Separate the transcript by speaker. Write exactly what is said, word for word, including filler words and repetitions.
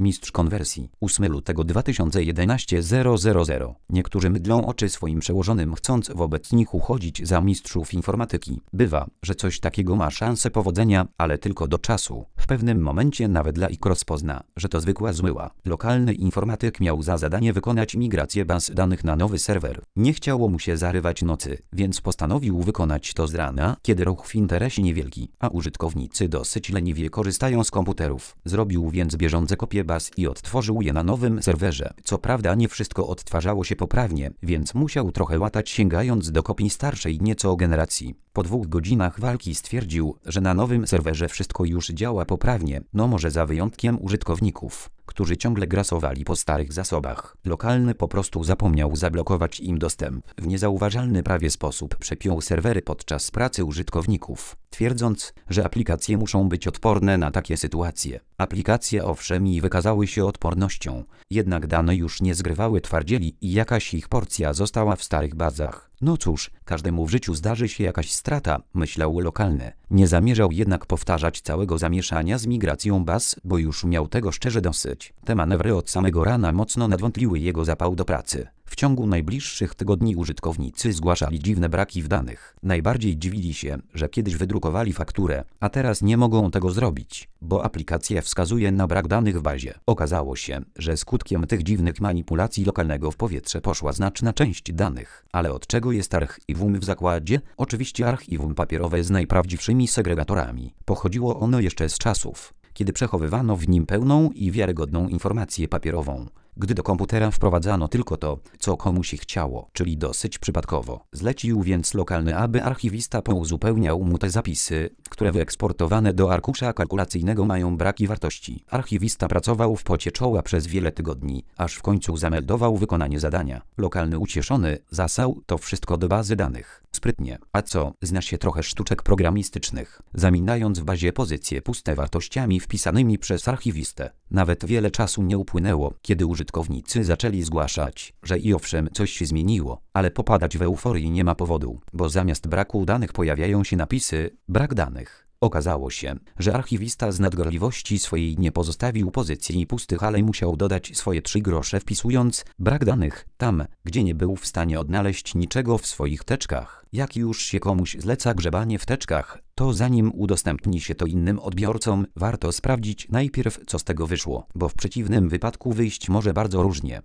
Speaker 1: Mistrz konwersji. ósmego lutego dwa tysiące jedenastego zero zero zero. Niektórzy mydlą oczy swoim przełożonym, chcąc wobec nich uchodzić za mistrzów informatyki. Bywa, że coś takiego ma szansę powodzenia, ale tylko do czasu. W pewnym momencie nawet laik rozpozna, że to zwykła zmyła. Lokalny informatyk miał za zadanie wykonać migrację baz danych na nowy serwer. Nie chciało mu się zarywać nocy, więc postanowił wykonać to z rana, kiedy ruch w interesie niewielki, a użytkownicy dosyć leniwie korzystają z komputerów. Zrobił więc bieżące kopie baz i odtworzył je na nowym serwerze. Co prawda nie wszystko odtwarzało się poprawnie, więc musiał trochę łatać, sięgając do kopii starszej nieco generacji. Po dwóch godzinach walki stwierdził, że na nowym serwerze wszystko już działa poprawnie, no może za wyjątkiem użytkowników, którzy ciągle grasowali po starych zasobach. Lokalny po prostu zapomniał zablokować im dostęp. W niezauważalny prawie sposób przepiął serwery podczas pracy użytkowników, twierdząc, że aplikacje muszą być odporne na takie sytuacje. Aplikacje owszem i wykazały się odpornością, jednak dane już nie zgrywały twardzieli i jakaś ich porcja została w starych bazach. No cóż, każdemu w życiu zdarzy się jakaś strata, myślał lokalny. Nie zamierzał jednak powtarzać całego zamieszania z migracją baz, bo już miał tego szczerze dosyć. Te manewry od samego rana mocno nadwątliły jego zapał do pracy. W ciągu najbliższych tygodni użytkownicy zgłaszali dziwne braki w danych. Najbardziej dziwili się, że kiedyś wydrukowali fakturę, a teraz nie mogą tego zrobić, bo aplikacja wskazuje na brak danych w bazie. Okazało się, że skutkiem tych dziwnych manipulacji lokalnego w powietrze poszła znaczna część danych. Ale od czego jest archiwum w zakładzie? Oczywiście archiwum papierowe z najprawdziwszymi segregatorami. Pochodziło ono jeszcze z czasów, kiedy przechowywano w nim pełną i wiarygodną informację papierową, gdy do komputera wprowadzano tylko to, co komuś się chciało, czyli dosyć przypadkowo. Zlecił więc lokalny, aby archiwista pouzupełniał mu te zapisy, które wyeksportowane do arkusza kalkulacyjnego mają braki wartości. Archiwista pracował w pocie czoła przez wiele tygodni, aż w końcu zameldował wykonanie zadania. Lokalny ucieszony zasał to wszystko do bazy danych. Sprytnie. A co, zna się trochę sztuczek programistycznych, zaminając w bazie pozycje puste wartościami wpisanymi przez archiwistę. Nawet wiele czasu nie upłynęło, kiedy użytkownicy zaczęli zgłaszać, że i owszem coś się zmieniło, ale popadać w euforię nie ma powodu, bo zamiast braku danych pojawiają się napisy brak danych. Okazało się, że archiwista z nadgorliwości swojej nie pozostawił pozycji pustych, ale musiał dodać swoje trzy grosze, wpisując brak danych tam, gdzie nie był w stanie odnaleźć niczego w swoich teczkach. Jak już się komuś zleca grzebanie w teczkach, to zanim udostępni się to innym odbiorcom, warto sprawdzić najpierw, co z tego wyszło, bo w przeciwnym wypadku wyjść może bardzo różnie.